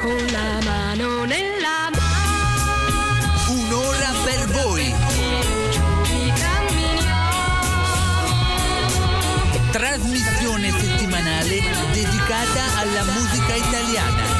con la mano nella mano. Un'ora per voi. Trasmissione settimanale dedicata alla musica italiana.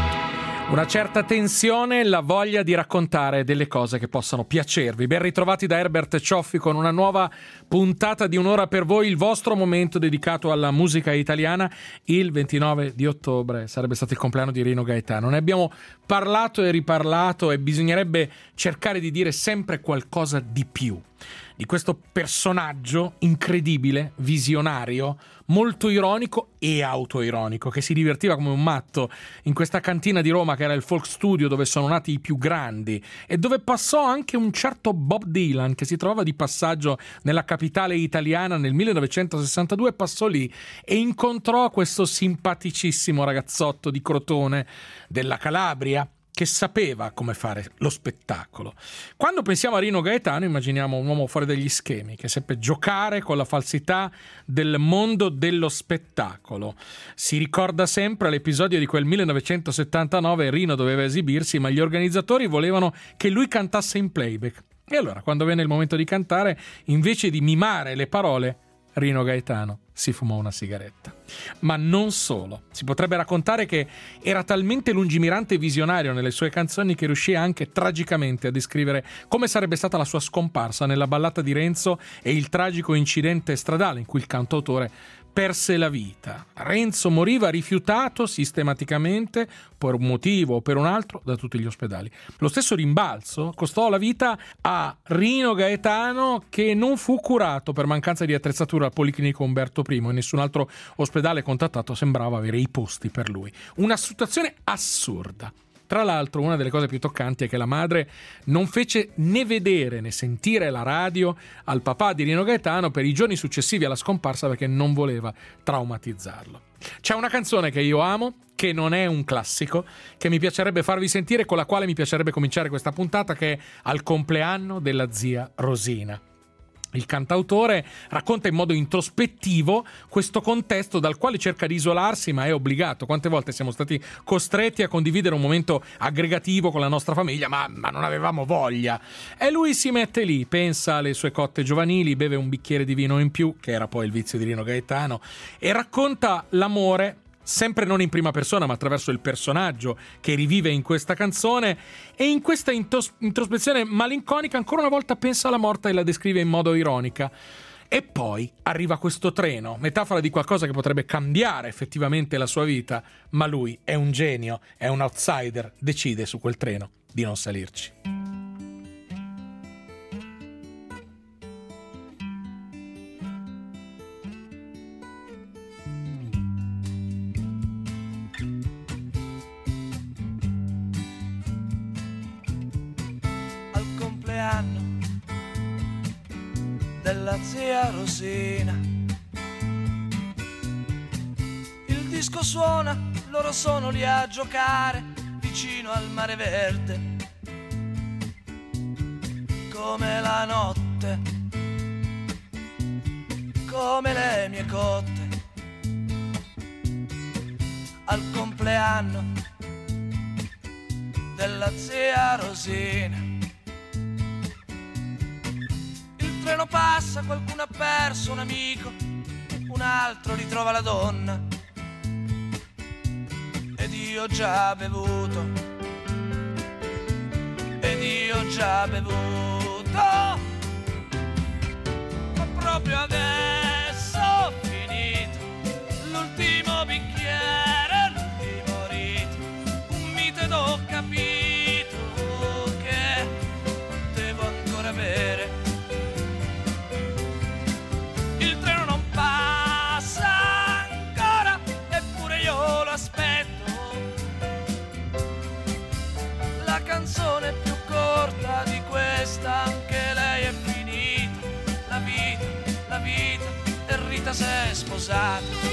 Una certa tensione e la voglia di raccontare delle cose che possano piacervi. Ben ritrovati da Herbert Cioffi con una nuova puntata di Un'ora per voi, il vostro momento dedicato alla musica italiana. Il 29 di ottobre sarebbe stato il compleanno di Rino Gaetano. Ne abbiamo parlato e riparlato e bisognerebbe cercare di dire sempre qualcosa di più di questo personaggio incredibile, visionario, molto ironico e autoironico, che si divertiva come un matto in questa cantina di Roma che era il Folk Studio, dove sono nati i più grandi e dove passò anche un certo Bob Dylan, che si trovava di passaggio nella capitale italiana nel 1962, passò lì e incontrò questo simpaticissimo ragazzotto di Crotone della Calabria, che sapeva come fare lo spettacolo. Quando pensiamo a Rino Gaetano immaginiamo un uomo fuori dagli schemi, che seppe giocare con la falsità del mondo dello spettacolo. Si ricorda sempre l'episodio di quel 1979, Rino doveva esibirsi, ma gli organizzatori volevano che lui cantasse in playback. E allora, quando venne il momento di cantare, invece di mimare le parole, Rino Gaetano si fumò una sigaretta. Ma non solo. Si potrebbe raccontare che era talmente lungimirante e visionario nelle sue canzoni che riuscì anche tragicamente a descrivere come sarebbe stata la sua scomparsa nella ballata di Renzo e il tragico incidente stradale in cui il cantautore perse la vita. Renzo moriva rifiutato sistematicamente, per un motivo o per un altro, da tutti gli ospedali. Lo stesso rimbalzo costò la vita a Rino Gaetano, che non fu curato per mancanza di attrezzatura al Policlinico Umberto I e nessun altro ospedale contattato sembrava avere i posti per lui. Una situazione assurda. Tra l'altro, una delle cose più toccanti è che la madre non fece né vedere né sentire la radio al papà di Rino Gaetano per i giorni successivi alla scomparsa, perché non voleva traumatizzarlo. C'è una canzone che io amo, che non è un classico, che mi piacerebbe farvi sentire, con la quale mi piacerebbe cominciare questa puntata, che è Al compleanno della zia Rosina. Il cantautore racconta in modo introspettivo questo contesto dal quale cerca di isolarsi, ma è obbligato. Quante volte siamo stati costretti a condividere un momento aggregativo con la nostra famiglia, ma non avevamo voglia. E lui si mette lì, pensa alle sue cotte giovanili, beve un bicchiere di vino in più, che era poi il vizio di Rino Gaetano, e racconta l'amore, sempre non in prima persona ma attraverso il personaggio che rivive in questa canzone, e in questa introspezione malinconica ancora una volta pensa alla morte e la descrive in modo ironica. E poi arriva questo treno, metafora di qualcosa che potrebbe cambiare effettivamente la sua vita, ma lui è un genio, è un outsider, decide su quel treno di non salirci. Della zia Rosina, il disco suona, loro sono lì a giocare vicino al mare verde, come la notte, come le mie cotte. Al compleanno della zia Rosina, il treno passa, qualcuno ha perso un amico, un altro ritrova la donna, ed io già bevuto, ed io già bevuto, ma proprio adesso ho finito l'ultimo bicchiere, l'ultimo rito, un mito ed ho capito che devo ancora bere. La canzone più corta di questa, anche lei è finita. La vita, e Rita si è sposata.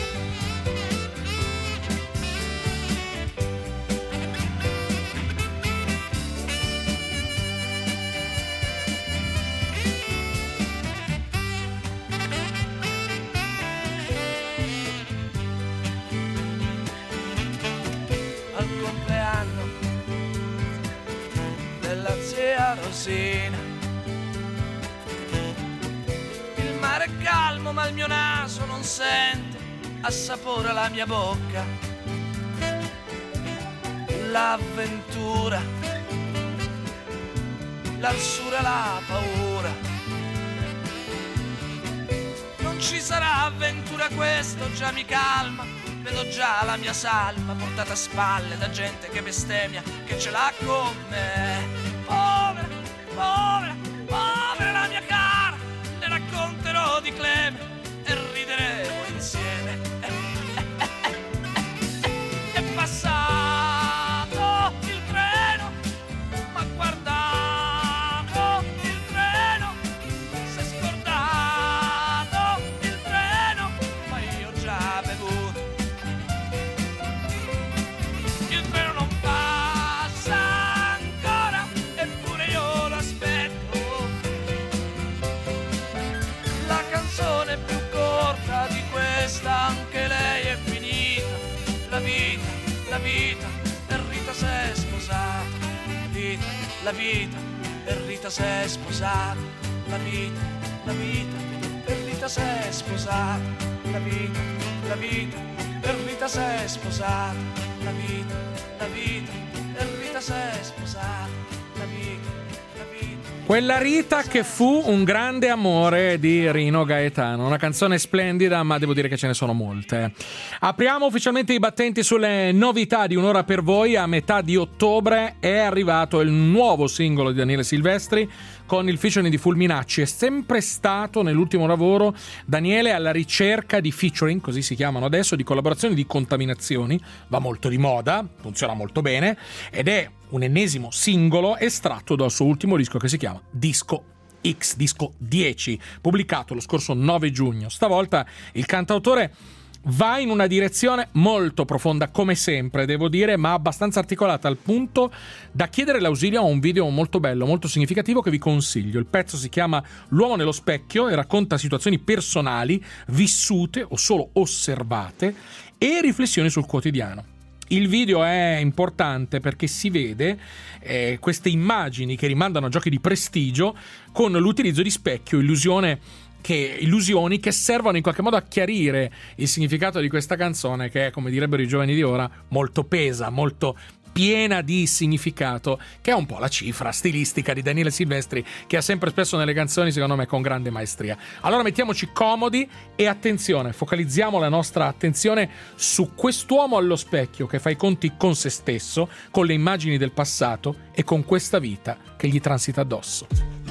Al compleanno la rosina. Il mare è calmo ma il mio naso non sente, assapora la mia bocca. L'avventura, l'arsura, la paura. Non ci sarà avventura, questo già mi calma. Vedo già la mia salma portata a spalle da gente che bestemmia, che ce l'ha con me. Povera, povera, povera la mia cara, le racconterò di Cleme e rideremo insieme. È passato il treno, ma guardando il treno, si è scordato il treno, ma io ho già bevuto. Il treno non passa ancora, eppure io lo aspetto. La canzone più corta di questa, anche lei è finita. La vita, la vita, e Rita s'è sposata. Vita, la vita, e Rita s'è sposata. La vita, la vita, e Rita s'è sposata. La vita, la vita, e Rita s'è sposata. La vita, la vita, e Rita s'è sposata. La vita, la vita. Quella Rita che fu un grande amore di Rino Gaetano, una canzone splendida, ma devo dire che ce ne sono molte. Apriamo ufficialmente i battenti sulle novità di Un'ora per voi. A metà di ottobre è arrivato il nuovo singolo di Daniele Silvestri con il featuring di Fulminacci. È sempre stato nell'ultimo lavoro Daniele alla ricerca di featuring, così si chiamano adesso, di collaborazioni, di contaminazioni. Va molto di moda, funziona molto bene ed è un ennesimo singolo estratto dal suo ultimo disco che si chiama Disco X, disco 10, pubblicato lo scorso 9 giugno. Stavolta il cantautore va in una direzione molto profonda, come sempre, devo dire, ma abbastanza articolata, al punto da chiedere l'ausilio a un video molto bello, molto significativo, che vi consiglio. Il pezzo si chiama L'uomo nello specchio e racconta situazioni personali, vissute o solo osservate, e riflessioni sul quotidiano. Il video è importante perché si vede queste immagini che rimandano a giochi di prestigio con l'utilizzo di specchio, illusioni che servono in qualche modo a chiarire il significato di questa canzone, che è, come direbbero i giovani di ora, molto pesa, molto piena di significato, che è un po' la cifra stilistica di Daniele Silvestri, che ha sempre spesso nelle canzoni, secondo me, con grande maestria. Allora mettiamoci comodi e attenzione, focalizziamo la nostra attenzione su quest'uomo allo specchio che fa i conti con se stesso, con le immagini del passato e con questa vita che gli transita addosso.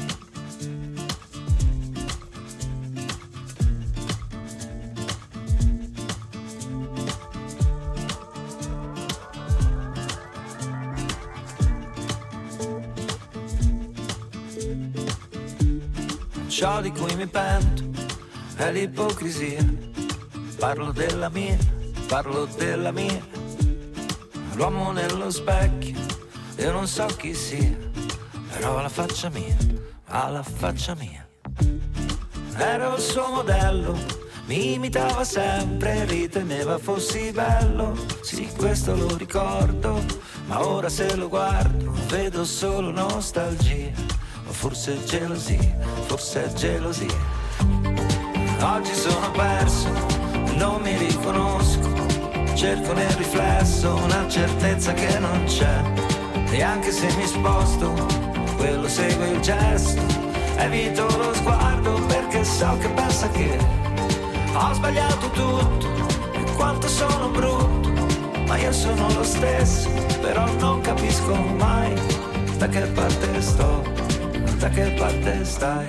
Ciò di cui mi pento è l'ipocrisia. Parlo della mia, parlo della mia. L'uomo nello specchio, io non so chi sia, però alla faccia mia, alla faccia mia. Ero il suo modello, mi imitava sempre, riteneva fossi bello. Sì, questo lo ricordo, ma ora se lo guardo vedo solo nostalgia. O forse gelosia, forse è gelosia. Oggi sono perso, non mi riconosco. Cerco nel riflesso una certezza che non c'è. E anche se mi sposto, quello segue il gesto. Evito lo sguardo perché so che pensa che ho sbagliato tutto e quanto sono brutto. Ma io sono lo stesso, però non capisco mai da che parte sto. Da che parte stai?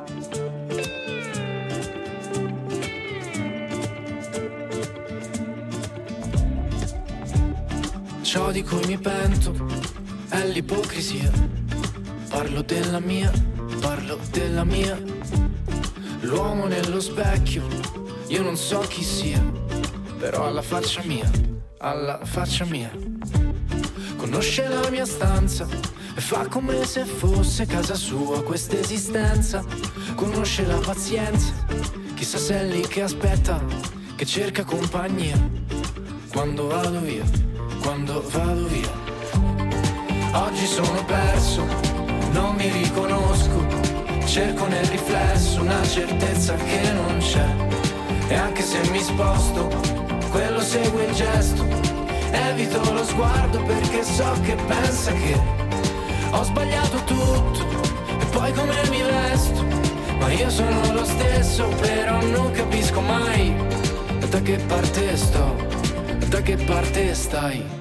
Ciò di cui mi pento è l'ipocrisia. Parlo della mia, parlo della mia. L'uomo nello specchio, io non so chi sia, però alla faccia mia, alla faccia mia. Conosce la mia stanza e fa come se fosse casa sua questa esistenza. Conosce la pazienza, chissà se è lì che aspetta, che cerca compagnia quando vado via, quando vado via. Oggi sono perso, non mi riconosco. Cerco nel riflesso una certezza che non c'è. E anche se mi sposto, quello segue il gesto. Evito lo sguardo perché so che pensa che ho sbagliato tutto. E poi come mi vesto, ma io sono lo stesso. Però non capisco mai da che parte sto, da che parte stai.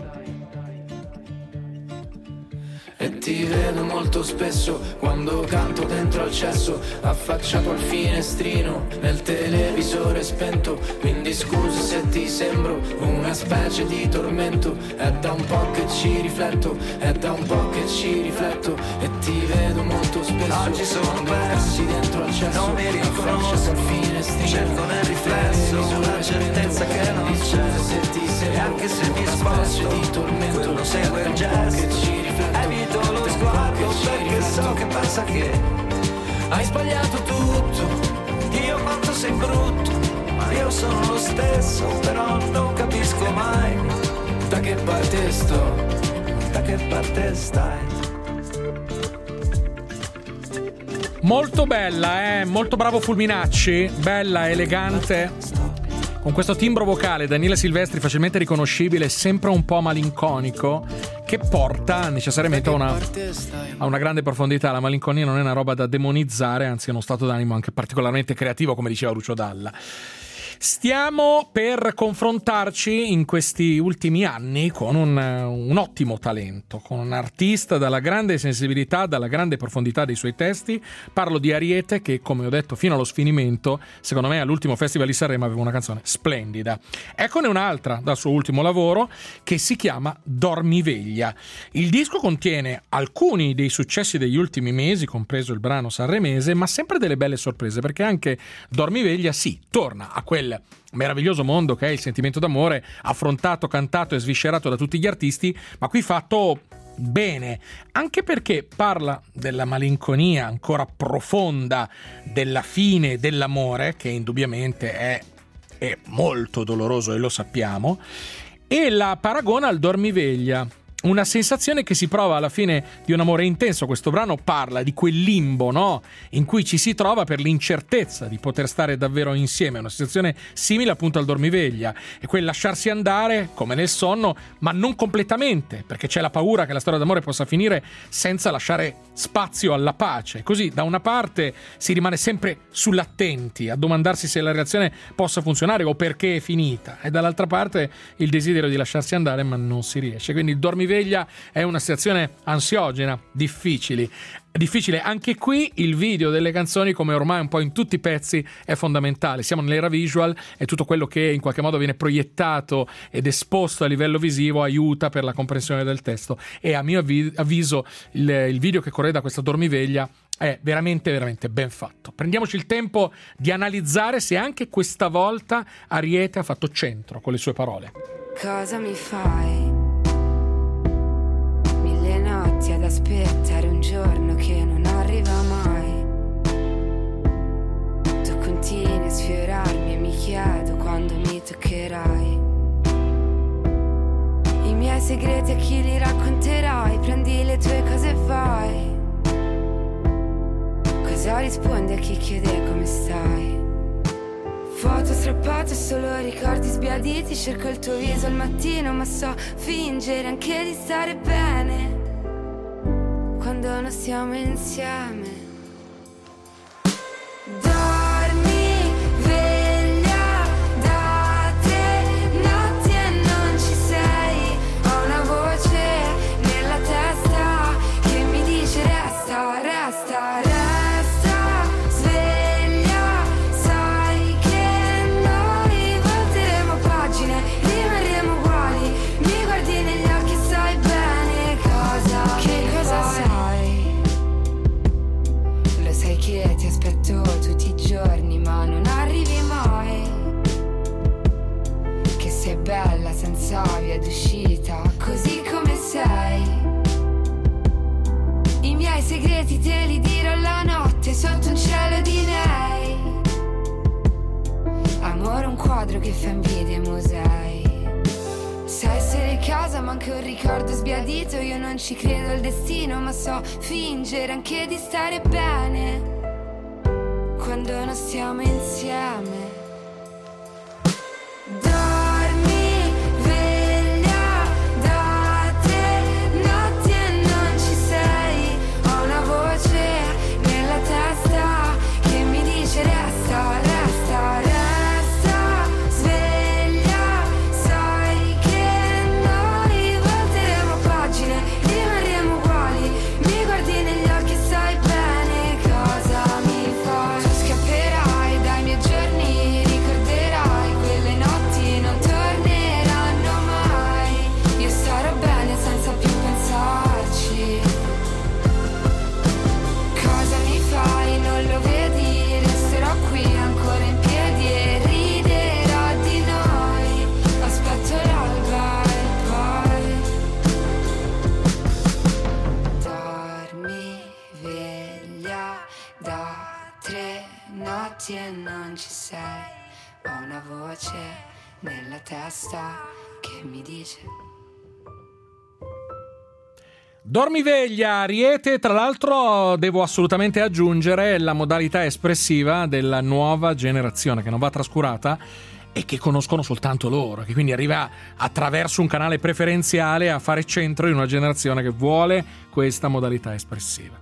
E ti vedo molto spesso quando canto dentro al cesso, affacciato al finestrino nel televisore spento. Quindi scusa se ti sembro una specie di tormento. È da un po' che ci rifletto, è da un po' che ci rifletto. E ti vedo molto spesso. Oggi sono persi dentro al cesso, non mi riconosco al finestrino, cerco nel riflesso una certezza che non c'è. Se ti sembro, e anche se mi sposto di tormento, quello segue il gesto. Evito lo sguardo perché so che pensa che hai sbagliato tutto. Io quanto sei brutto, ma io sono lo stesso. Però non capisco mai da che parte sto, da che parte stai. Molto bella, molto bravo Fulminacci, bella, elegante. Con questo timbro vocale Daniele Silvestri facilmente riconoscibile, sempre un po' malinconico, che porta necessariamente a una grande profondità. La malinconia non è una roba da demonizzare, anzi è uno stato d'animo anche particolarmente creativo, come diceva Lucio Dalla. Stiamo per confrontarci in questi ultimi anni con un ottimo talento, con un artista dalla grande sensibilità, dalla grande profondità dei suoi testi. Parlo di Ariete, che, come ho detto fino allo sfinimento, secondo me all'ultimo Festival di Sanremo aveva una canzone splendida. Eccone un'altra dal suo ultimo lavoro, che si chiama Dormiveglia. Il disco contiene alcuni dei successi degli ultimi mesi, compreso il brano sanremese, ma sempre delle belle sorprese, perché anche Dormiveglia torna a quel meraviglioso mondo che è il sentimento d'amore, affrontato, cantato e sviscerato da tutti gli artisti, ma qui fatto bene, anche perché parla della malinconia ancora profonda della fine dell'amore, che indubbiamente è molto doloroso e lo sappiamo, e la paragona al dormiveglia. Una sensazione che si prova alla fine di un amore intenso. Questo brano parla di quel limbo, no? In cui ci si trova per l'incertezza di poter stare davvero insieme. Una sensazione simile appunto al dormiveglia. È quel lasciarsi andare, come nel sonno, ma non completamente, perché c'è la paura che la storia d'amore possa finire senza lasciare spazio alla pace. Così, da una parte, si rimane sempre sull'attenti, a domandarsi se la relazione possa funzionare o perché è finita. E dall'altra parte, il desiderio di lasciarsi andare, ma non si riesce. Quindi il dormiveglia è una situazione ansiogena, difficile. Anche qui il video delle canzoni, come ormai un po' in tutti i pezzi, è fondamentale. Siamo nell'era visual e tutto quello che in qualche modo viene proiettato ed esposto a livello visivo aiuta per la comprensione del testo. E a mio avviso il video che correda questa dormiveglia è veramente veramente ben fatto. Prendiamoci il tempo di analizzare se anche questa volta Ariete ha fatto centro con le sue parole. Cosa mi fai? Notti ad aspettare un giorno che non arriva mai. Tu continui a sfiorarmi e mi chiedo quando mi toccherai. I miei segreti a chi li racconterai? Prendi le tue cose e vai. Cosa rispondi a chi chiede come stai? Foto strappate, solo ricordi sbiaditi. Cerco il tuo viso al mattino, ma so fingere anche di stare bene quando non stiamo insieme. Dormi, veglia da te, notti e non ci sei. Ho una voce nella testa che mi dice resta, resta, resta sveglia. Sai che noi volteremo pagine, rimarremo uguali. Mi guardi negli occhi e sai bene cosa, che cosa sai. Che ti aspetto tutti i giorni ma non arrivi mai. Che sei bella senza via d'uscita, così come sei. I miei segreti te li dirò la notte sotto un cielo di nei. Amore, un quadro che fa invidia ai musei. Sai essere casa ma anche un ricordo sbiadito. Io non ci credo al destino ma so fingere anche di stare bene quando non stiamo insieme. Dormi, veglia da te, notti e non ci sei. Ho una voce nella testa che mi dice resta, resta, resta sveglia. Sai che noi volteremo pagine, rimarremo uguali. Mi guardi negli occhi e sai bene cosa mi fai. Tu scapperai dai miei giorni, ricorderai quelle notti, non torneranno mai. Io starò bene senza più pensarci. Cosa mi fai? Non lo vedi? Resterò qui ancora in piedi e riderò di noi. Aspetto l'alba e poi dormi, veglia da 3 notti e non ci sei. Ho una voce nella testa che mi dice Dormiveglia, Ariete. Tra l'altro devo assolutamente aggiungere la modalità espressiva della nuova generazione che non va trascurata e che conoscono soltanto loro, che quindi arriva attraverso un canale preferenziale a fare centro in una generazione che vuole questa modalità espressiva.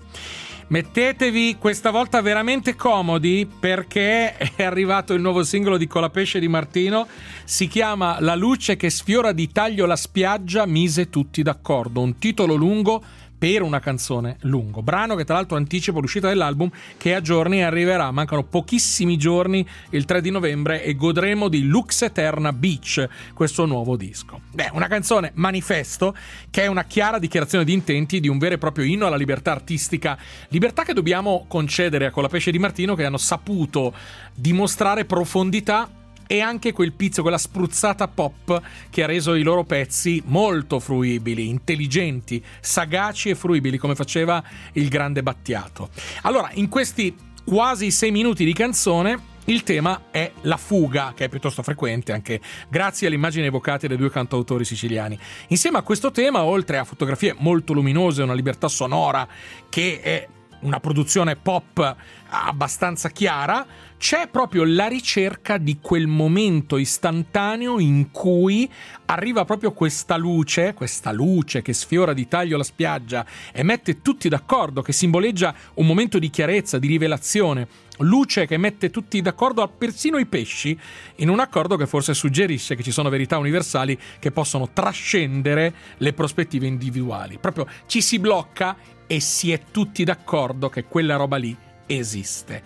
Mettetevi questa volta veramente comodi perché è arrivato il nuovo singolo di Colapesce Di Martino, si chiama La luce che sfiora di taglio la spiaggia mise tutti d'accordo, un titolo lungo per una canzone lungo, brano che tra l'altro anticipa l'uscita dell'album che a giorni arriverà, mancano pochissimi giorni, il 3 di novembre, e godremo di Lux Eterna Beach, questo nuovo disco. Una canzone manifesto che è una chiara dichiarazione di intenti di un vero e proprio inno alla libertà artistica, libertà che dobbiamo concedere a Colapesce Di Martino, che hanno saputo dimostrare profondità e anche quel pizzo, quella spruzzata pop che ha reso i loro pezzi molto fruibili, intelligenti, sagaci e fruibili, come faceva il grande Battiato. Allora, in questi quasi 6 minuti di canzone, il tema è la fuga, che è piuttosto frequente anche grazie alle immagini evocate dai 2 cantautori siciliani. Insieme a questo tema, oltre a fotografie molto luminose, una libertà sonora che è una produzione pop abbastanza chiara, c'è proprio la ricerca di quel momento istantaneo in cui arriva proprio questa luce che sfiora di taglio la spiaggia e mette tutti d'accordo, che simboleggia un momento di chiarezza, di rivelazione, luce che mette tutti d'accordo, persino i pesci, in un accordo che forse suggerisce che ci sono verità universali che possono trascendere le prospettive individuali. Proprio ci si blocca e si è tutti d'accordo che quella roba lì esiste.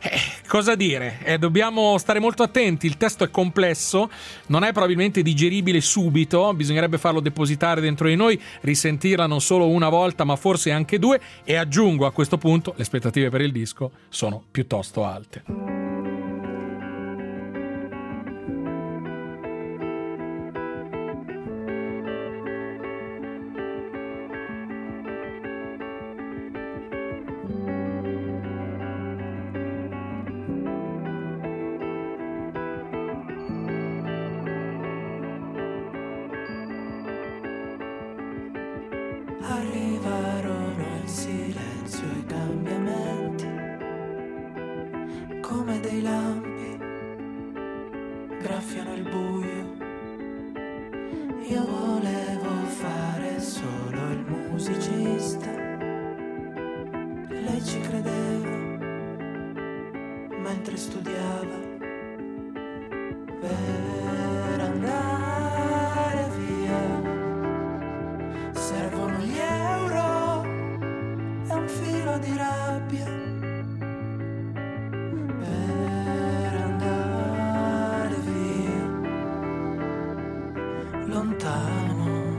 Cosa dire? Dobbiamo stare molto attenti, il testo è complesso, non è probabilmente digeribile subito, bisognerebbe farlo depositare dentro di noi, risentirla non solo una volta ma forse anche 2, e aggiungo a questo punto le aspettative per il disco sono piuttosto alte. Arrivarono in silenzio i cambiamenti, come dei lampi, graffiano il buio. Io volevo fare solo il musicista, lei ci credeva mentre studiava. Per andare via servono gli euro e un filo di rabbia. Per andare via lontano.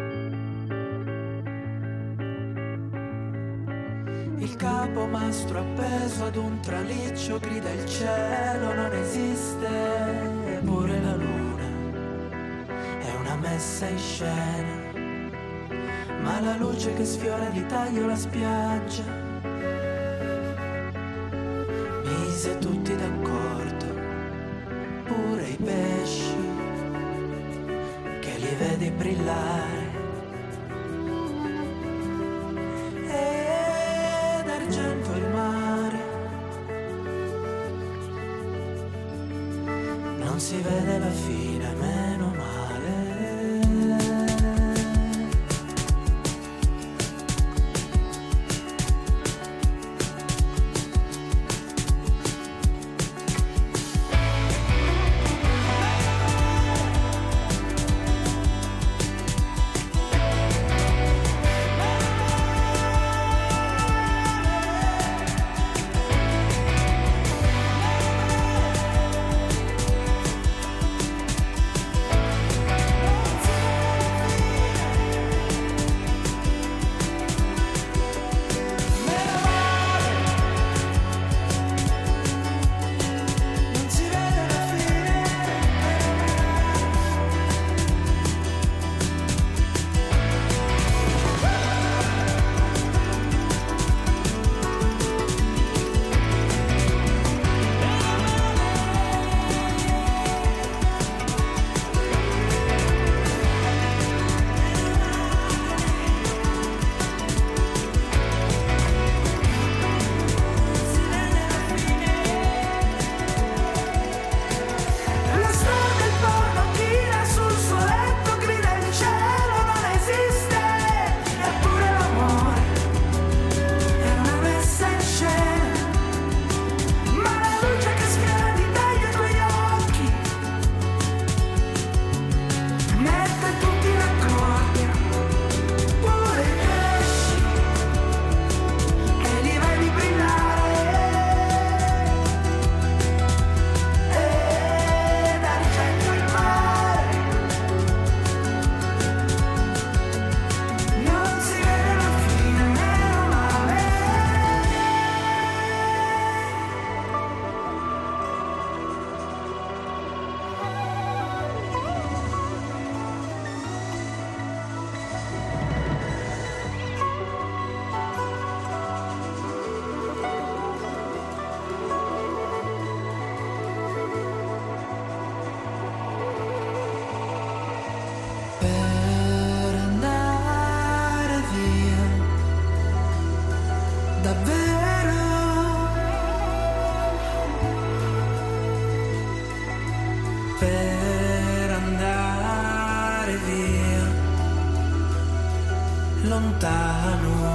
Il capomastro appeso ad un traliccio grida il cielo non esiste. Pure la luna è una messa in scena, ma la luce che sfiora di taglio la spiaggia mise tutti d'accordo, pure i pesci che li vedi vedi brillare ed argento il mare, non si vede la fine, meno male. Per andare via lontano.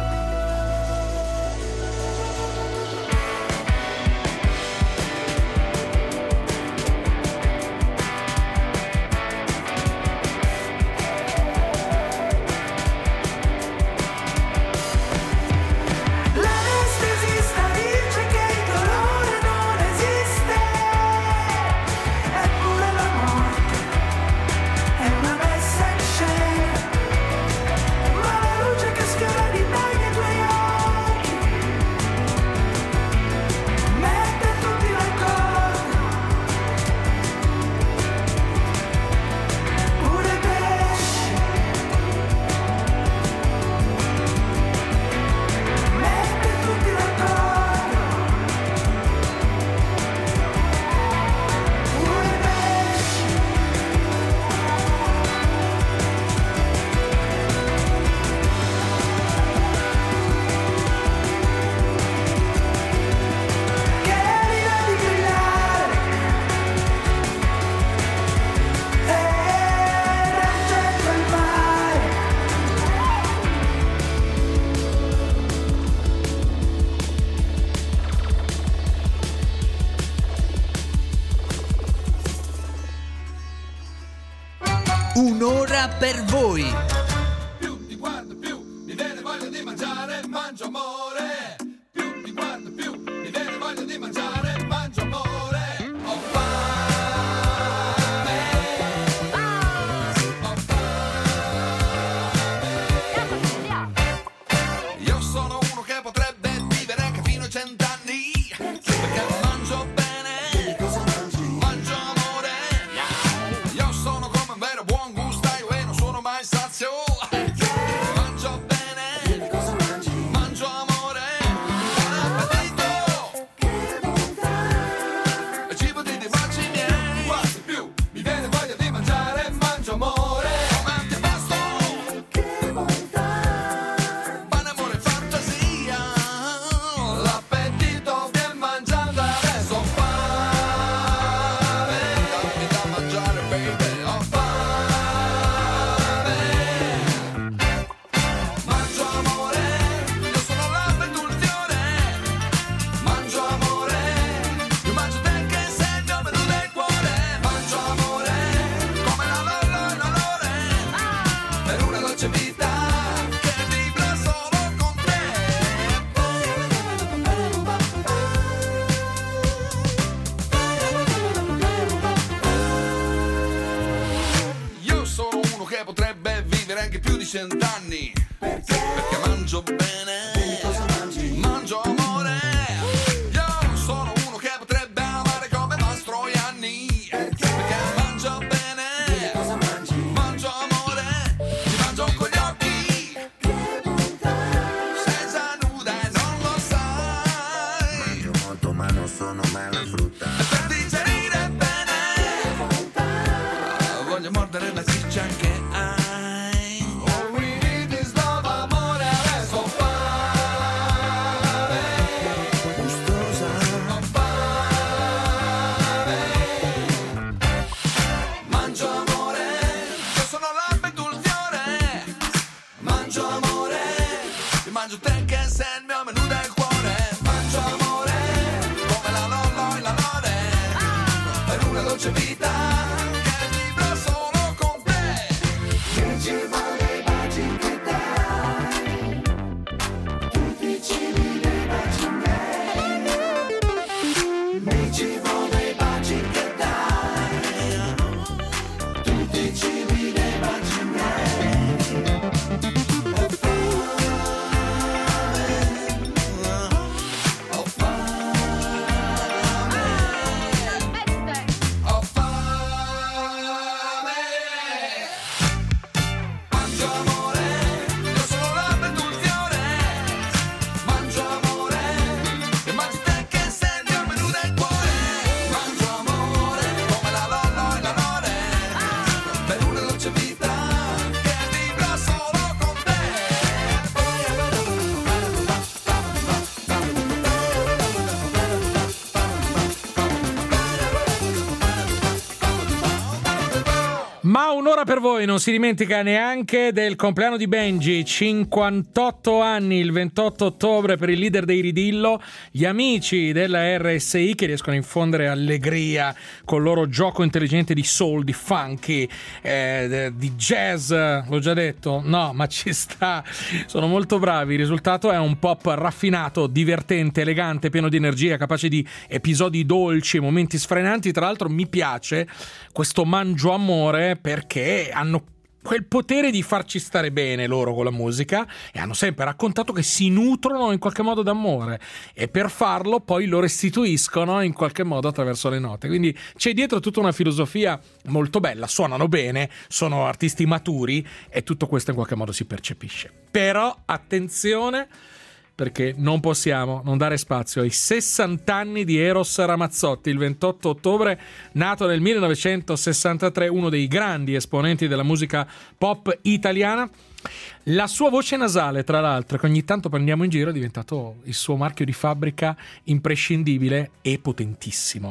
Un'ora per voi. Più ti guardo più mi viene voglia di mangiare, mangio amore. Più ti guardo più mi viene voglia di mangiare, mangio amore. Ho fame. Ho fame. Io sono uno che potrebbe vivere anche fino a 100 anni, perché mangio bene, mangio amore. Io sono come un vero buon gustaio e non sono mai sazio. 100 anni. Perché mangio bene. Cosa mangi? Mangio amore. Io sono uno che potrebbe amare come Mastroianni. Perché mangio bene. Cosa mangi? Mangio amore. Ti mangio con gli occhi. Che bontà. Senza nuda e non lo sai. Mangio molto ma non sono mai la frutta. E per digerire bene. Che bontà. Voglio mordere la ciccia che hai. Mangio te che sei il mio menù del cuore. Mangio amore, come la lollo e la lode. Per una dolce vita che vivrò solo con te. Mi ci vuole i baci che dai. Tutti i cibi dei baci miei. Mi ci vuole i baci che dai. Tutti i cibi dei baci miei. Ma un'ora per voi non si dimentica neanche del compleanno di Benji, 58 anni il 28 ottobre per il leader dei Ridillo, gli amici della RSI che riescono a infondere allegria col loro gioco intelligente di soul, di funky, di jazz, l'ho già detto, no ma ci sta, sono molto bravi, il risultato è un pop raffinato, divertente, elegante, pieno di energia, capace di episodi dolci, momenti sfrenanti. Tra l'altro mi piace questo Mangio Amore perché hanno quel potere di farci stare bene loro con la musica e hanno sempre raccontato che si nutrono in qualche modo d'amore e per farlo poi lo restituiscono in qualche modo attraverso le note, quindi c'è dietro tutta una filosofia molto bella, suonano bene, sono artisti maturi e tutto questo in qualche modo si percepisce. Però attenzione, perché non possiamo non dare spazio ai 60 anni di Eros Ramazzotti, il 28 ottobre, nato nel 1963, uno dei grandi esponenti della musica pop italiana. La sua voce nasale, tra l'altro, che ogni tanto prendiamo in giro, è diventato il suo marchio di fabbrica imprescindibile e potentissimo.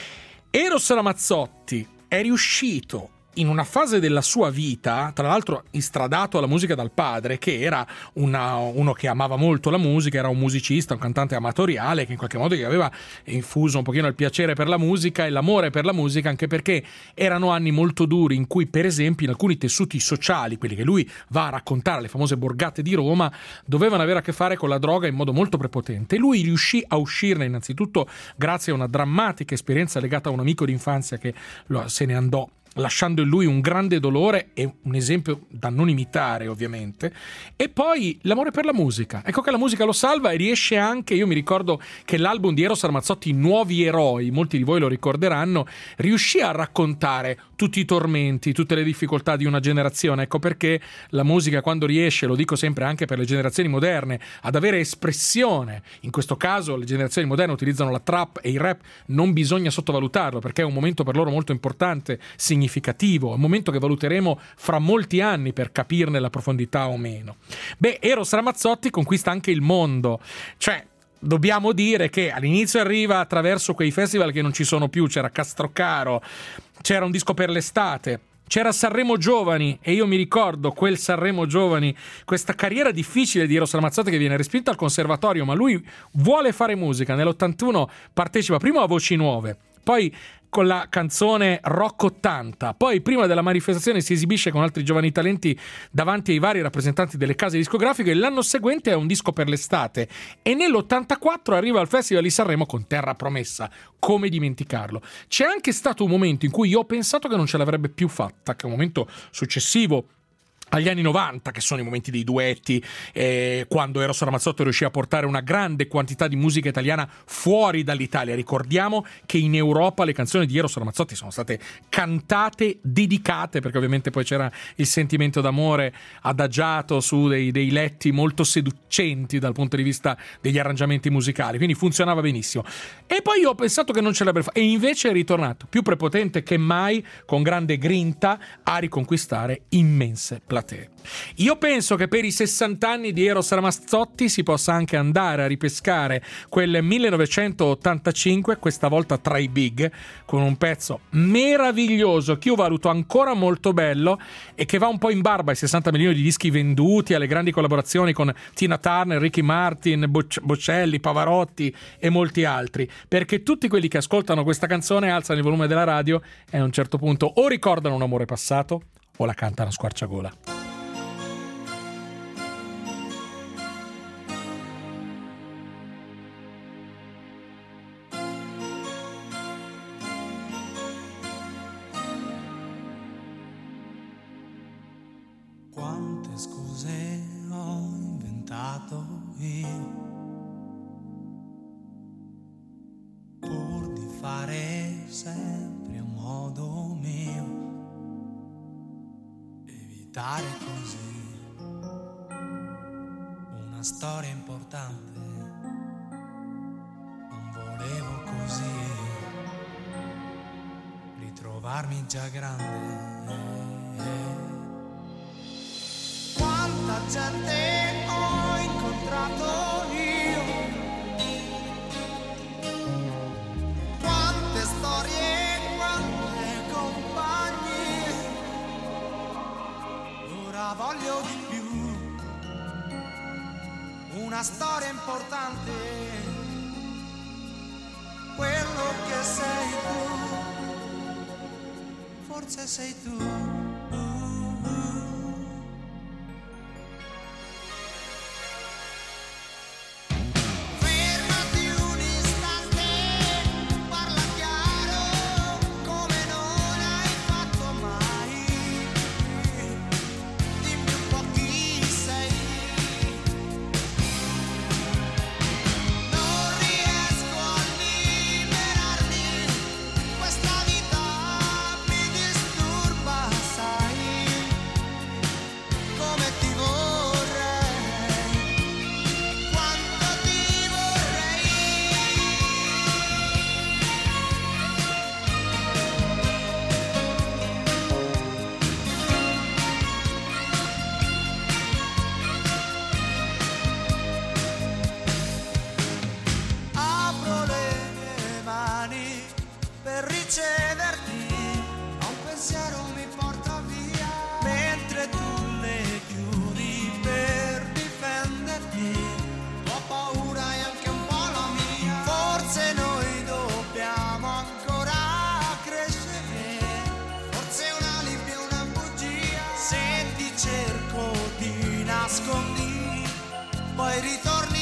Eros Ramazzotti è riuscito in una fase della sua vita, tra l'altro istradato alla musica dal padre, che era uno che amava molto la musica, era un musicista, un cantante amatoriale, che in qualche modo gli aveva infuso un pochino il piacere per la musica e l'amore per la musica, anche perché erano anni molto duri in cui, per esempio, in alcuni tessuti sociali, quelli che lui va a raccontare, le famose borgate di Roma, dovevano avere a che fare con la droga in modo molto prepotente. Lui riuscì a uscirne innanzitutto grazie a una drammatica esperienza legata a un amico d'infanzia che se ne andò, lasciando in lui un grande dolore e un esempio da non imitare, ovviamente. E poi l'amore per la musica, ecco che la musica lo salva e riesce anche, io mi ricordo che l'album di Eros Ramazzotti, Nuovi Eroi, molti di voi lo ricorderanno, riuscì a raccontare tutti i tormenti, tutte le difficoltà di una generazione. Ecco perché la musica, quando riesce, lo dico sempre anche per le generazioni moderne, ad avere espressione, in questo caso le generazioni moderne utilizzano la trap e il rap, non bisogna sottovalutarlo perché è un momento per loro molto importante, significativo, un momento che valuteremo fra molti anni per capirne la profondità o meno. Beh, Eros Ramazzotti conquista anche il mondo, cioè dobbiamo dire che all'inizio arriva attraverso quei festival che non ci sono più, c'era Castrocaro, c'era un disco per l'estate, c'era Sanremo Giovani e io mi ricordo quel Sanremo Giovani, questa carriera difficile di Eros Ramazzotti che viene respinta al conservatorio, ma lui vuole fare musica. Nell'81 partecipa prima a Voci Nuove, poi con la canzone Rock 80, poi prima della manifestazione si esibisce con altri giovani talenti davanti ai vari rappresentanti delle case discografiche e l'anno seguente è un disco per l'estate e nell'84 arriva al Festival di Sanremo con Terra Promessa, come dimenticarlo. C'è anche stato un momento in cui io ho pensato che non ce l'avrebbe più fatta, che è un momento successivo agli anni 90, che sono i momenti dei duetti, quando Eros Ramazzotti riuscì a portare una grande quantità di musica italiana fuori dall'Italia. Ricordiamo che in Europa le canzoni di Eros Ramazzotti sono state cantate, dedicate, perché ovviamente poi c'era il sentimento d'amore adagiato su dei letti molto seducenti dal punto di vista degli arrangiamenti musicali, quindi funzionava benissimo. E poi io ho pensato che non ce l'avrebbe fatta, e invece è ritornato più prepotente che mai, con grande grinta, a riconquistare immense platee. Io penso che per i 60 anni di Eros Ramazzotti si possa anche andare a ripescare quel 1985, questa volta tra i big, con un pezzo meraviglioso che io valuto ancora molto bello e che va un po' in barba ai 60 milioni di dischi venduti, alle grandi collaborazioni con Tina Turner, Ricky Martin, Bocelli, Pavarotti e molti altri, perché tutti quelli che ascoltano questa canzone alzano il volume della radio e a un certo punto o ricordano un amore passato o la cantano a squarciagola. Quante scuse ho inventato io pur di fare sempre a modo mio, evitare così una storia importante. Non volevo così ritrovarmi già grande. Quanta gente ho incontrato io, quante storie, quante compagnie. Ora voglio di più, una storia importante. Quello che sei tu, forse sei tu. Poi ritorni.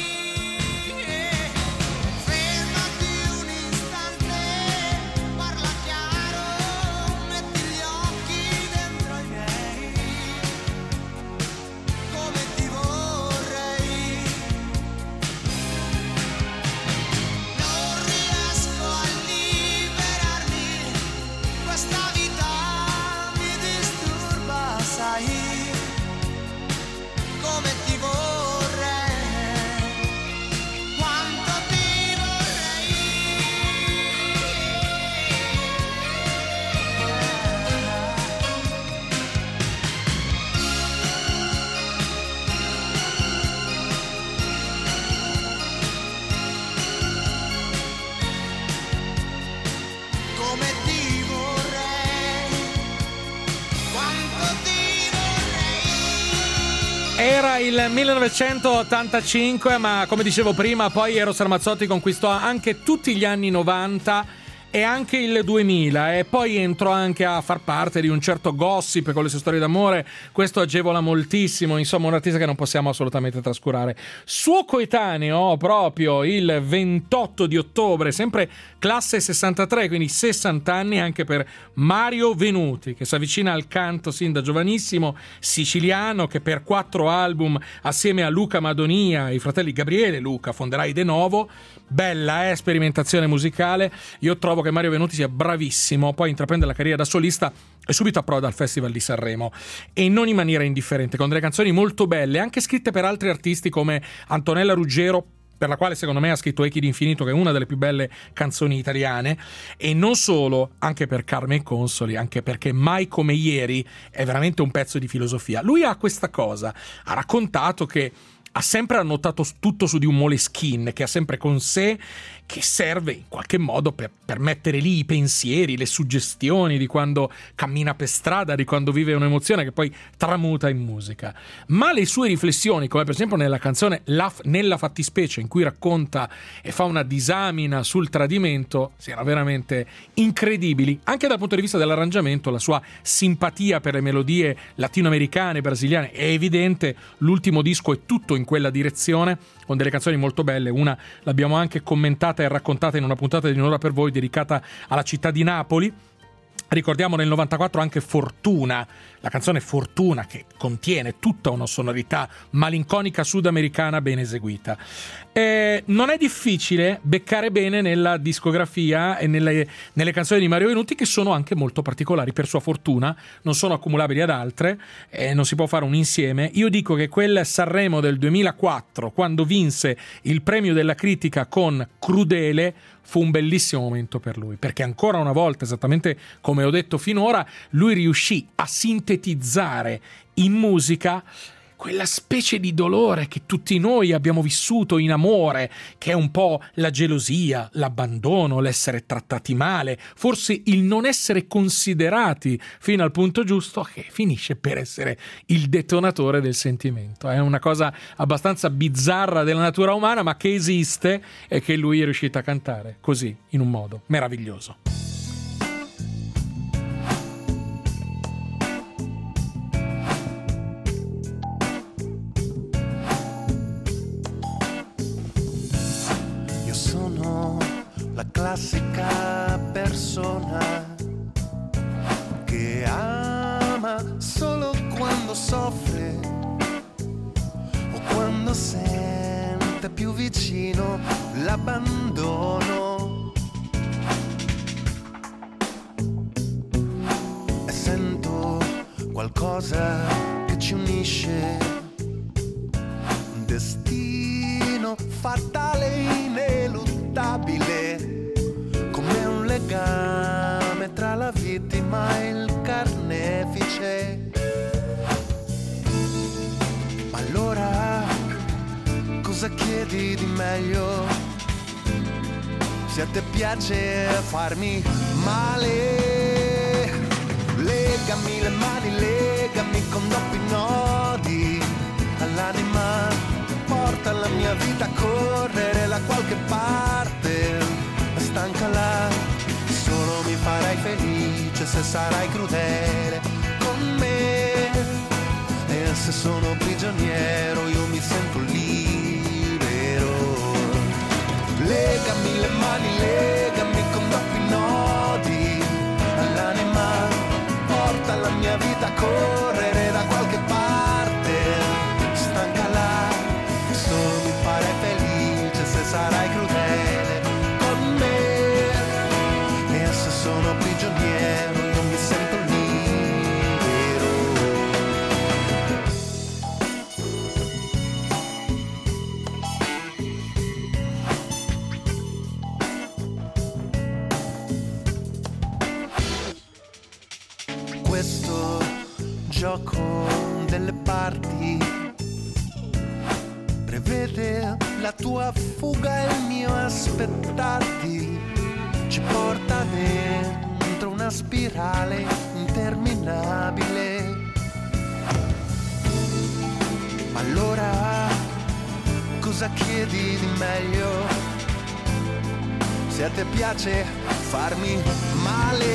Fermati un istante, parla chiaro, metti gli occhi dentro i miei, come ti vorrei. Non riesco a liberarmi, questa vita mi disturba, sai, come ti vorrei. Era il 1985, ma come dicevo prima, poi Eros Ramazzotti conquistò anche tutti gli anni 90 e anche il 2000, e poi entro anche a far parte di un certo gossip con le sue storie d'amore. Questo agevola moltissimo, insomma un artista che non possiamo assolutamente trascurare. Suo coetaneo proprio il 28 di ottobre, sempre classe 63, quindi 60 anni anche per Mario Venuti, che si avvicina al canto sin da giovanissimo, siciliano, che per 4 album assieme a Luca Madonia e i fratelli Gabriele e Luca fonderai De Novo. Bella sperimentazione musicale. Io trovo che Mario Venuti sia bravissimo, poi intraprende la carriera da solista e subito approda al Festival di Sanremo, e non in maniera indifferente, con delle canzoni molto belle, anche scritte per altri artisti come Antonella Ruggero, per la quale secondo me ha scritto Echi d'Infinito, che è una delle più belle canzoni italiane, e non solo, anche per Carmen Consoli, anche perché Mai come ieri è veramente un pezzo di filosofia. Lui ha questa cosa, ha raccontato che ha sempre annotato tutto su di un Moleskine che ha sempre con sé, che serve in qualche modo per mettere lì i pensieri, le suggestioni di quando cammina per strada, di quando vive un'emozione che poi tramuta in musica. Ma le sue riflessioni, come per esempio nella canzone Nella fattispecie, in cui racconta e fa una disamina sul tradimento, siano veramente incredibili. Anche dal punto di vista dell'arrangiamento, la sua simpatia per le melodie latinoamericane, brasiliane è evidente. L'ultimo disco è tutto in quella direzione, con delle canzoni molto belle. Una l'abbiamo anche commentata e raccontata in una puntata di Un'ora per voi dedicata alla città di Napoli. Ricordiamo nel 94 anche Fortuna, la canzone Fortuna, che contiene tutta una sonorità malinconica sudamericana ben eseguita. Non è difficile beccare bene nella discografia e nelle canzoni di Mario Venuti, che sono anche molto particolari per sua fortuna, non sono accumulabili ad altre, non si può fare un insieme. Io dico che quel Sanremo del 2004, quando vinse il premio della critica con Crudele, fu un bellissimo momento per lui, perché ancora una volta, esattamente come ho detto finora, lui riuscì a sintetizzare in musica quella specie di dolore che tutti noi abbiamo vissuto in amore, che è un po' la gelosia, l'abbandono, l'essere trattati male, forse il non essere considerati fino al punto giusto, che finisce per essere il detonatore del sentimento. È una cosa abbastanza bizzarra della natura umana, ma che esiste e che lui è riuscito a cantare così, in un modo meraviglioso. La classica persona che ama solo quando soffre o quando sente più vicino l'abbandono. E sento qualcosa che ci unisce, un destino fatale e ineluttabile, come un legame tra la vittima e il carnefice. Ma allora cosa chiedi di meglio? Se a te piace farmi male, legami le mani, legami con doppi nodi all'anima, porta la mia vita a correre da qualche parte, stancala, solo mi farai felice se sarai crudele con me, e se sono prigioniero io mi sento libero. Legami le mani, legami con doppi nodi all'anima, porta la mia vita a correre da qualche parte, stancala, solo mi farai felice se sarai crudele con me, e se sono prigioniero io mi sento libero. Questo gioco delle parti prevede la tua fuga e il mio aspettarti, ci porta dentro una spirale interminabile. Ma allora cosa chiedi di meglio? Se a te piace farmi male.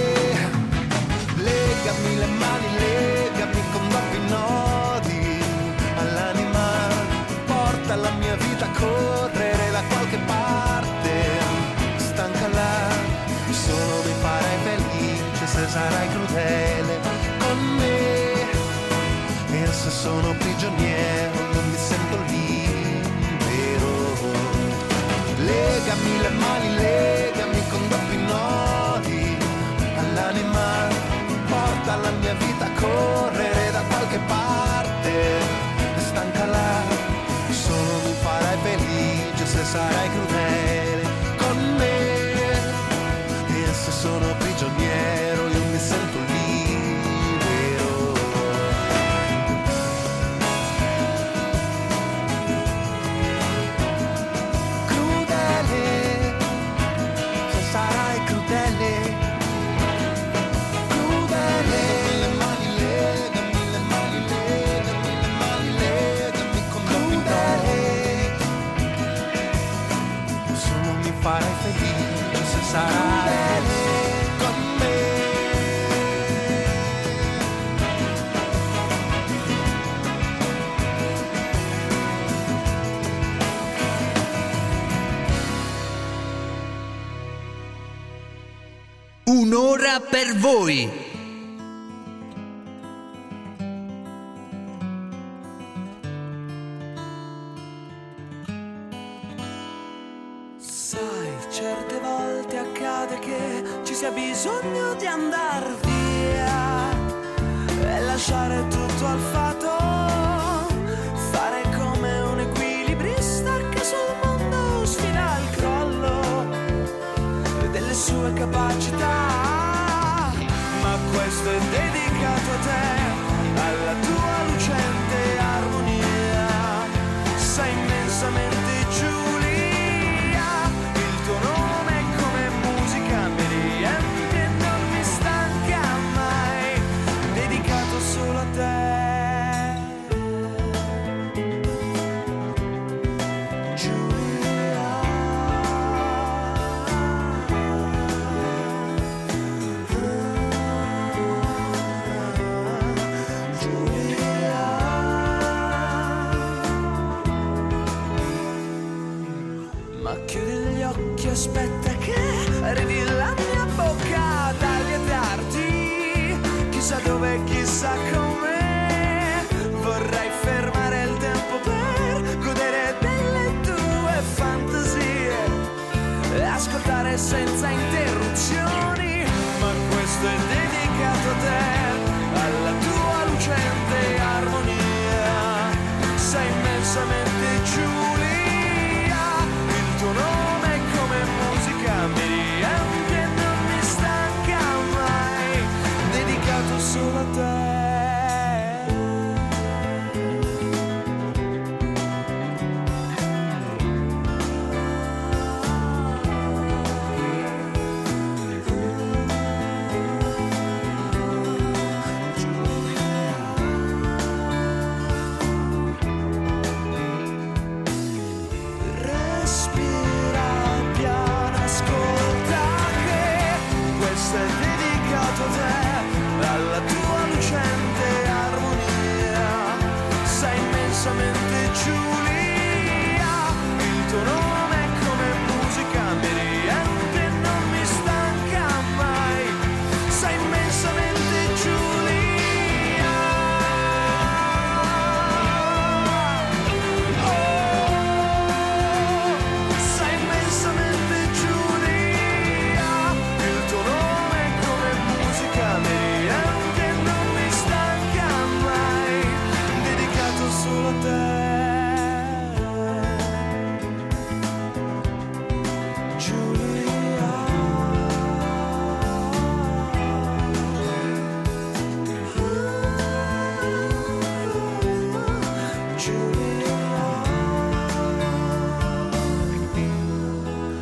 Legami le mani, legami con doppi nodi all'anima, porta la mia vita a correre da qualche parte. Stanca là, solo mi farai felice se sarai crudele con me. E se sono prigioniero non mi sento libero. Legami le mani, legami con doppi nodi all'anima, porta la mia vita a correre da qualche parte. Stanca là, solo mi farai felice se sarai crudele con me. E se sono prigioniero io mi sento libero. Crudele, se sarai crudele. Crudele, le mani legami, le mani legami, le mani legami con crudele. Solo mi farai felice se sarai con me. Un'ora per voi. Sai, certe volte accade che ci sia bisogno di andar via e lasciare tutto al fato, fare come un equilibrista che sul mondo sfida il crollo delle sue capacità. Ma questo è dedicato a te, alla tua lucente armonia. Sei immensamente Giulia, il tuo nome come musica mi riempie e non mi stanca mai, dedicato solo a te. Ma chiudi gli occhi, aspetta che arrivi la mia bocca ad allietarti. Chissà dove, chissà come. Vorrei fermare il tempo per godere delle tue fantasie e ascoltare senza interruzioni. Ma questo è dedicato a te, alla tua lucente armonia. Sei immensamente Giulia, il tuo nome come musica mi riempie e non mi stanca mai, dedicato solo a te. Respira piano, ascolta che questo è dedicato a te, alla tua lucente armonia. Sei immensamente Giulia, il tuo nome come musica mi riempie e non mi stanca mai. Sei immensamente Giulia. Sei immensamente Giulia, il tuo nome come musica mi riempie e non mi stanca mai, dedicato solo a te.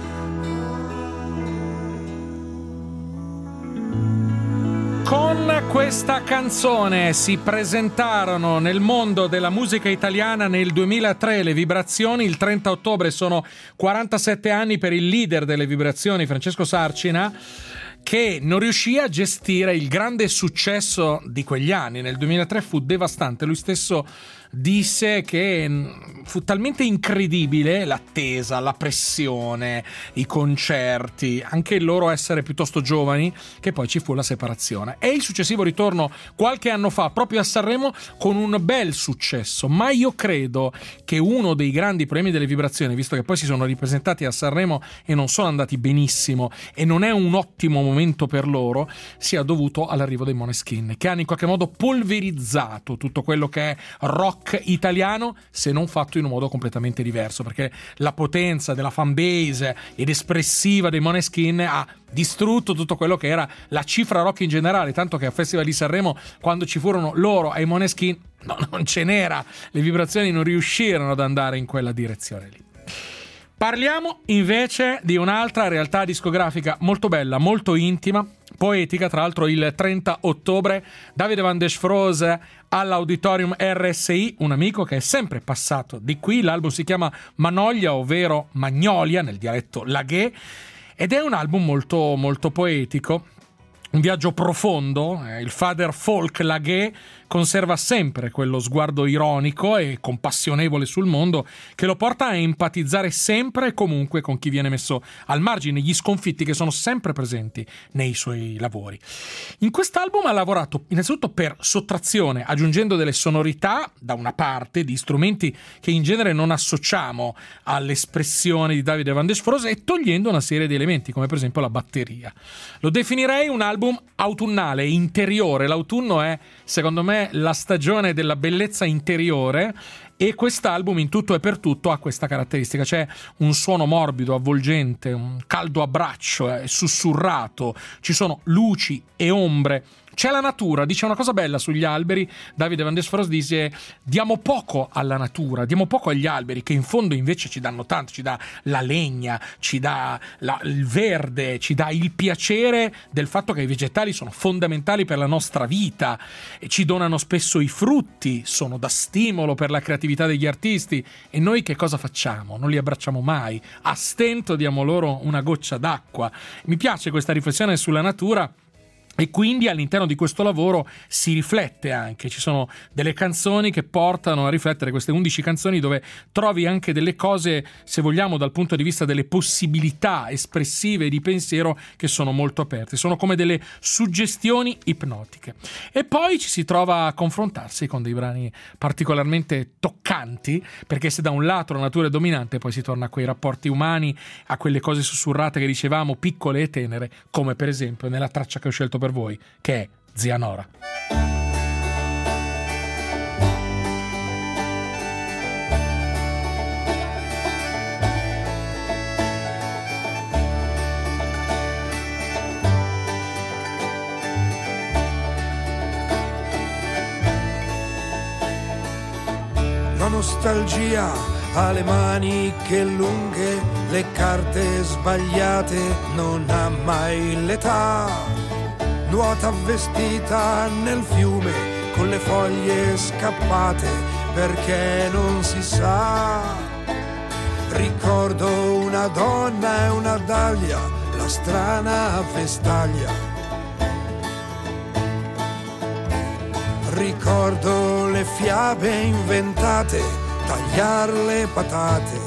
Con questa canzone si presentarono nel mondo della musica italiana nel 2003 le Vibrazioni. Il 30 ottobre sono 47 anni per il leader delle Vibrazioni, Francesco Sarcina, che non riuscì a gestire il grande successo di quegli anni. Nel 2003 fu devastante. Lui stesso disse che fu talmente incredibile l'attesa, la pressione, i concerti, anche il loro essere piuttosto giovani, che poi ci fu la separazione. E il successivo ritorno qualche anno fa proprio a Sanremo con un bel successo. Ma io credo che uno dei grandi problemi delle Vibrazioni, visto che poi si sono ripresentati a Sanremo e non sono andati benissimo e non è un ottimo momento per loro, sia dovuto all'arrivo dei Måneskin, che hanno in qualche modo polverizzato tutto quello che è rock italiano, se non fatto in un modo completamente diverso, perché la potenza della fanbase ed espressiva dei Måneskin ha distrutto tutto quello che era la cifra rock in generale, tanto che al Festival di Sanremo, quando ci furono loro e i Måneskin, non ce n'era, le Vibrazioni non riuscirono ad andare in quella direzione lì. Parliamo invece di un'altra realtà discografica molto bella, molto intima, poetica. Tra l'altro il 30 ottobre Davide Van der Sfroos all'Auditorium RSI, un amico che è sempre passato di qui. L'album si chiama Manoglia, ovvero Magnolia nel dialetto laghè, ed è un album molto molto poetico, un viaggio profondo. Il father folk laghè conserva sempre quello sguardo ironico e compassionevole sul mondo che lo porta a empatizzare sempre e comunque con chi viene messo al margine, gli sconfitti che sono sempre presenti nei suoi lavori. In quest'album ha lavorato innanzitutto per sottrazione, aggiungendo delle sonorità da una parte di strumenti che in genere non associamo all'espressione di Davide Van der Sfroos e togliendo una serie di elementi come per esempio la batteria. Lo definirei un album autunnale, interiore. L'autunno è, secondo me, la stagione della bellezza interiore, e quest'album in tutto e per tutto ha questa caratteristica. C'è un suono morbido, avvolgente, un caldo abbraccio, sussurrato, ci sono luci e ombre. C'è la natura, dice una cosa bella sugli alberi. Davide Van der Sfroos dice: diamo poco alla natura, diamo poco agli alberi, che in fondo invece ci danno tanto, ci dà la legna, ci dà il verde, ci dà il piacere del fatto che i vegetali sono fondamentali per la nostra vita e ci donano spesso i frutti, sono da stimolo per la creatività degli artisti, e noi che cosa facciamo? Non li abbracciamo mai, a stento diamo loro una goccia d'acqua. Mi piace questa riflessione sulla natura. E quindi all'interno di questo lavoro si riflette anche, ci sono delle canzoni che portano a riflettere, queste 11 canzoni dove trovi anche delle cose, se vogliamo, dal punto di vista delle possibilità espressive di pensiero, che sono molto aperte, sono come delle suggestioni ipnotiche. E poi ci si trova a confrontarsi con dei brani particolarmente toccanti, perché se da un lato la natura è dominante, poi si torna a quei rapporti umani, a quelle cose sussurrate che dicevamo, piccole e tenere, come per esempio nella traccia che ho scelto per voi, che è Zia Nora. La nostalgia ha le maniche lunghe, le carte sbagliate, non ha mai l'età. Nuota vestita nel fiume con le foglie scappate, perché non si sa. Ricordo una donna e una dahlia, la strana vestaglia. Ricordo le fiabe inventate, tagliar le patate.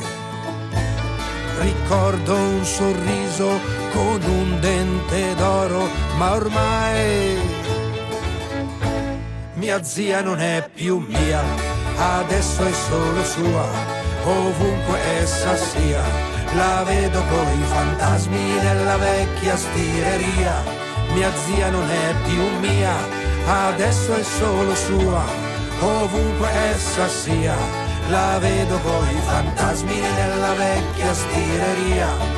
Ricordo un sorriso con un dente d'oro, ma ormai mia zia non è più mia, adesso è solo sua, ovunque essa sia. La vedo coi fantasmi nella vecchia stireria. Mia zia non è più mia, adesso è solo sua, ovunque essa sia. La vedo coi fantasmi nella vecchia stireria.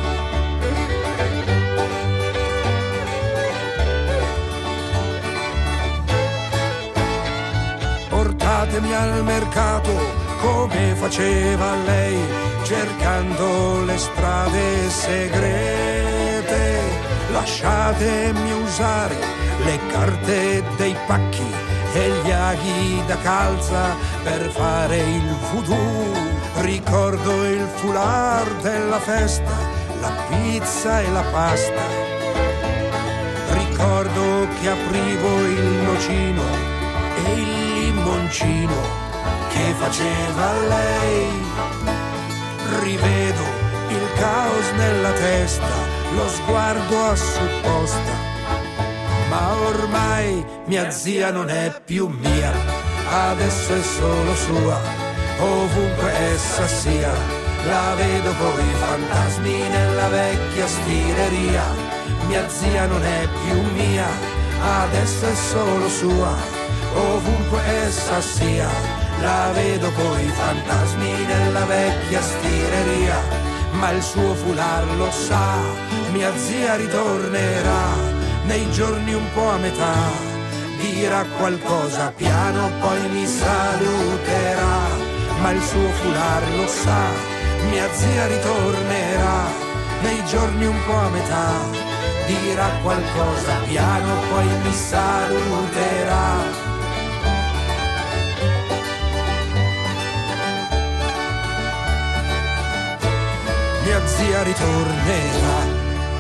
Portatemi al mercato come faceva lei, cercando le strade segrete. lasciatemi usare le carte dei pacchi e gli aghi da calza per fare il voodoo. Ricordo il foulard della festa, la pizza e la pasta. Ricordo che aprivo il nocino e il limoncino che faceva lei. Rivedo il caos nella testa, lo sguardo a supposta, ma ormai mia zia non è più mia, adesso è solo sua. Ovunque essa sia, la vedo coi fantasmi nella vecchia stireria. Mia zia non è più mia, adesso è solo sua. Ovunque essa sia, la vedo coi fantasmi nella vecchia stireria. Ma il suo foulard lo sa, mia zia ritornerà nei giorni un po' a metà. Dirà qualcosa piano, poi mi saluterà. Ma il suo foulard lo sa, mia zia ritornerà nei giorni un po' a metà. Dirà qualcosa piano, poi mi saluterà. Mia zia ritornerà.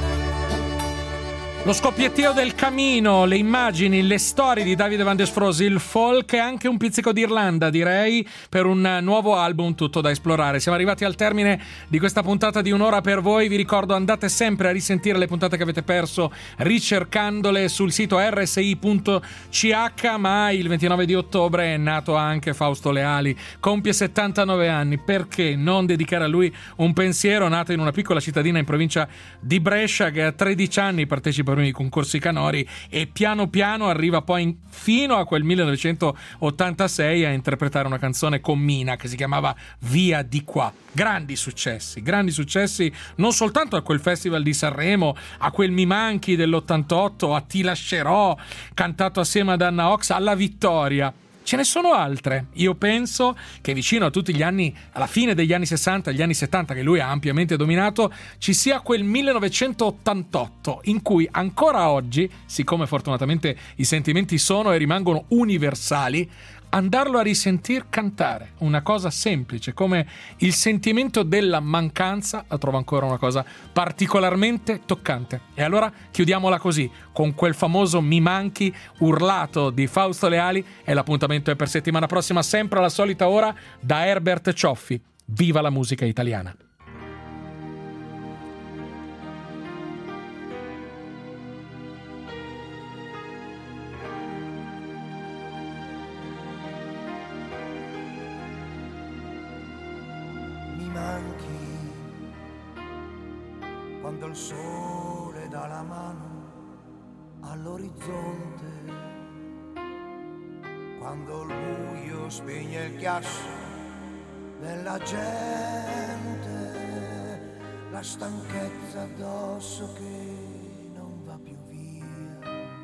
Lo scoppiettio del camino, le immagini, le storie di Davide Van der Sfroese, il folk e anche un pizzico di Irlanda, direi, per un nuovo album tutto da esplorare. Siamo arrivati al termine di questa puntata di Un'ora per voi. Vi ricordo, andate sempre a risentire le puntate che avete perso ricercandole sul sito rsi.ch, ma il 29 di ottobre è nato anche Fausto Leali, compie 79 anni. Perché non dedicare a lui un pensiero? Nato in una piccola cittadina in provincia di Brescia, che a 13 anni partecipa i concorsi canori e piano piano arriva poi fino a quel 1986 a interpretare una canzone con Mina che si chiamava Via di qua. Grandi successi non soltanto a quel festival di Sanremo, a quel Mi manchi dell'88, a Ti lascerò, cantato assieme ad Anna Ox, alla Vittoria. Ce ne sono altre. Io penso che vicino a tutti gli anni, alla fine degli anni 60, agli anni 70, che lui ha ampiamente dominato, ci sia quel 1988 in cui ancora oggi, siccome fortunatamente i sentimenti sono e rimangono universali, andarlo a risentir cantare, una cosa semplice come il sentimento della mancanza, la trovo ancora una cosa particolarmente toccante. E allora chiudiamola così, con quel famoso Mi manchi urlato di Fausto Leali, e l'appuntamento è per settimana prossima, sempre alla solita ora, da Herbert Cioffi. Viva la musica italiana! Quando il sole dà la mano all'orizzonte, quando il buio spegne il chiasso della gente, la stanchezza addosso che non va più via,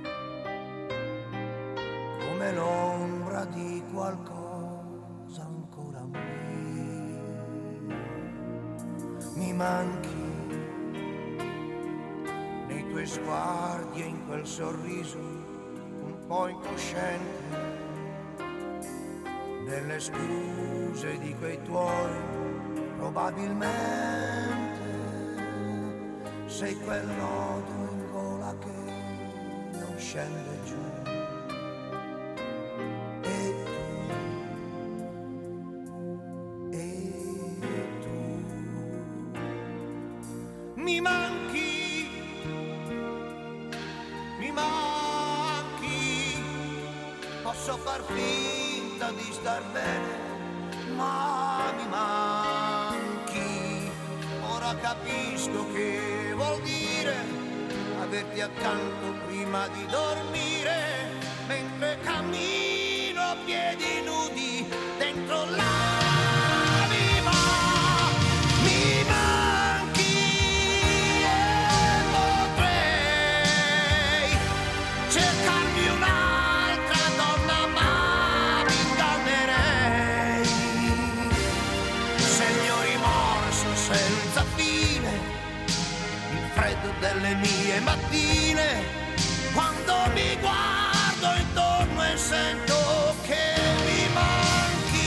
come l'ombra di qualcosa ancora mia. Mi manchi nei tuoi sguardi e in quel sorriso un po' incosciente, nelle scuse di quei tuoi probabilmente sei quel nodo in gola che non scende giù. Posso far finta di star bene, ma mi manchi. Ora capisco che vuol dire averti accanto prima di dormire, mentre cammino a piedi nudi dentro l'anima. Mi manchi e potrei cercarmi un'altra donna, ma mi ingannerei. Segno rimorso senza fine, il freddo delle mie mattine, quando mi guardo intorno e sento che mi manchi.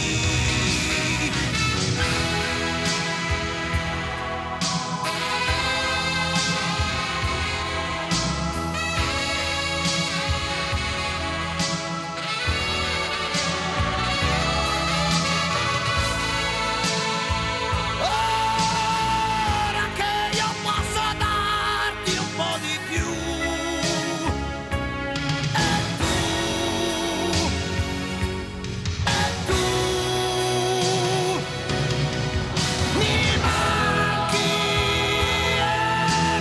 Ora che io posso darti un po' di più, e tu mi manchi e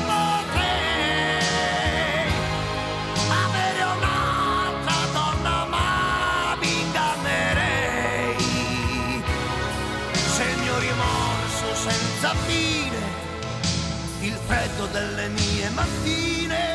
potrei avere un'altra donna, ma mi ingannerei se il mio rimorso senza fine, il freddo delle mie mattine